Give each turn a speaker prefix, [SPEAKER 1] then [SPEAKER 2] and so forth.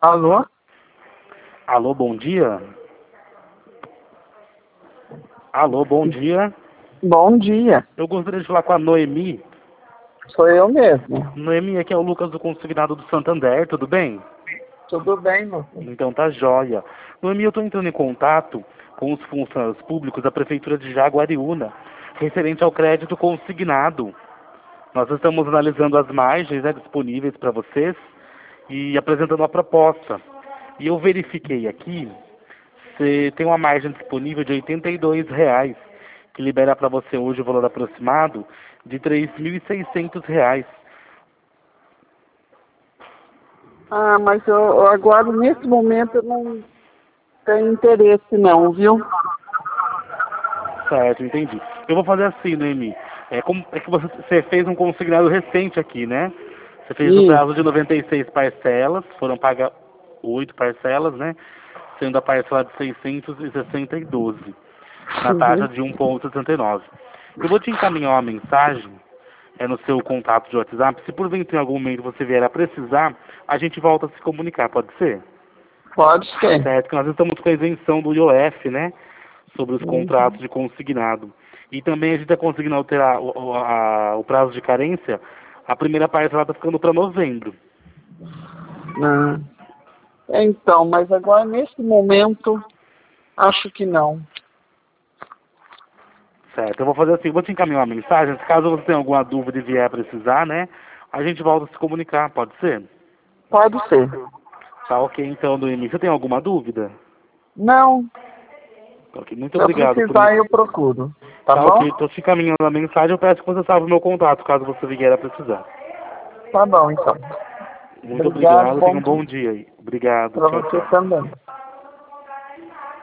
[SPEAKER 1] Alô?
[SPEAKER 2] Alô, bom dia? Alô, bom dia.
[SPEAKER 1] Bom dia.
[SPEAKER 2] Eu gostaria de falar com a Noemi.
[SPEAKER 1] Sou eu mesmo.
[SPEAKER 2] Noemi, aqui é o Lucas do Consignado do Santander, tudo bem?
[SPEAKER 1] Tudo bem, meu filho?
[SPEAKER 2] Então tá jóia. Noemi, eu estou entrando em contato com os funcionários públicos da Prefeitura de Jaguariúna, referente ao crédito consignado. Nós estamos analisando as margens, né, disponíveis para vocês e apresentando uma proposta. E eu verifiquei aqui, você tem uma margem disponível de R$ 82, que libera para você hoje o valor aproximado de R$ 3.600.
[SPEAKER 1] Ah, mas eu agora, nesse momento, eu não tenho interesse não, viu?
[SPEAKER 2] Certo, entendi. Eu vou fazer assim, Noemi. É que você fez um consignado recente aqui, né? Você fez no prazo de
[SPEAKER 1] Isso.
[SPEAKER 2] 96 parcelas, foram pagas 8 parcelas, né? Sendo a parcela de 660,12, na taxa
[SPEAKER 1] Uhum.
[SPEAKER 2] de 1,69. Eu vou te encaminhar uma mensagem no seu contato de WhatsApp. Se porventura em algum momento você vier a precisar, a gente volta a se comunicar, pode ser?
[SPEAKER 1] Pode ser.
[SPEAKER 2] Certo, que nós estamos com a isenção do IOF, né? Sobre os contratos
[SPEAKER 1] Uhum.
[SPEAKER 2] de consignado. E também a gente está conseguindo alterar o prazo de carência. A primeira parcela está ficando para novembro.
[SPEAKER 1] Ah. Então, mas agora, nesse momento, acho que não.
[SPEAKER 2] Certo, eu vou fazer assim, vou te encaminhar uma mensagem. Caso você tenha alguma dúvida e vier a precisar, né? A gente volta a se comunicar, pode ser?
[SPEAKER 1] Pode ser.
[SPEAKER 2] Tá ok, então, Noemi. Você tem alguma dúvida?
[SPEAKER 1] Não,
[SPEAKER 2] Tá ok, muito
[SPEAKER 1] se eu
[SPEAKER 2] obrigado por...
[SPEAKER 1] precisar, eu procuro. Tá
[SPEAKER 2] Tá
[SPEAKER 1] bom?
[SPEAKER 2] ok, tô te encaminhando a mensagem. Eu peço que você salve o meu contato, caso você vier a precisar.
[SPEAKER 1] Tá bom, então.
[SPEAKER 2] Muito
[SPEAKER 1] Obrigado,
[SPEAKER 2] obrigado, tenha
[SPEAKER 1] bom
[SPEAKER 2] um bom
[SPEAKER 1] dia.
[SPEAKER 2] dia aí. Obrigado,
[SPEAKER 1] Para
[SPEAKER 2] tchau,
[SPEAKER 1] você
[SPEAKER 2] tchau.
[SPEAKER 1] também.